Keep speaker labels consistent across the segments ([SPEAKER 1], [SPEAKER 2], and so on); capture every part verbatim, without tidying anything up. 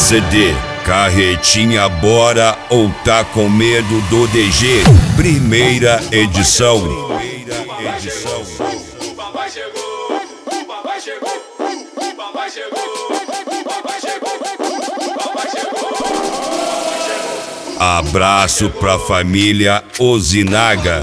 [SPEAKER 1] C D. Carretinha bora ou tá com medo do D G? Primeira edição. Primeira edição.
[SPEAKER 2] O papai chegou, o papai chegou, o papai chegou, o papai chegou, o papai chegou, o papai chegou.
[SPEAKER 1] Abraço pra família Ozinaga.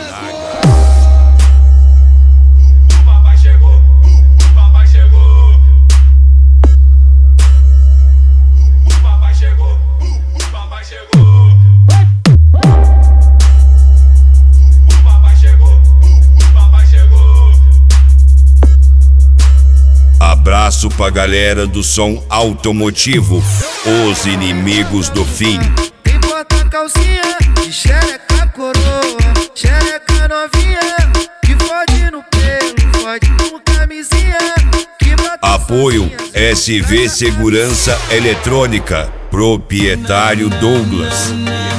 [SPEAKER 1] Abraço pra galera do som automotivo, os inimigos do fim.
[SPEAKER 3] Quem bota calcinha, de xereca coroa, xereca novinha, que fode no pelo, fode com camisinha.
[SPEAKER 1] Apoio S V Segurança Eletrônica, proprietário Douglas.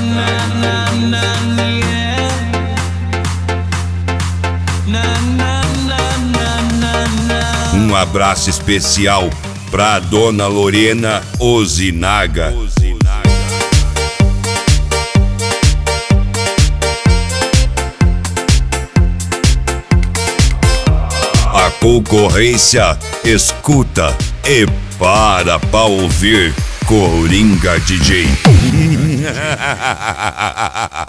[SPEAKER 1] Um abraço especial pra dona Lorena Ozinaga. A concorrência escuta e para pra ouvir Coringa D J.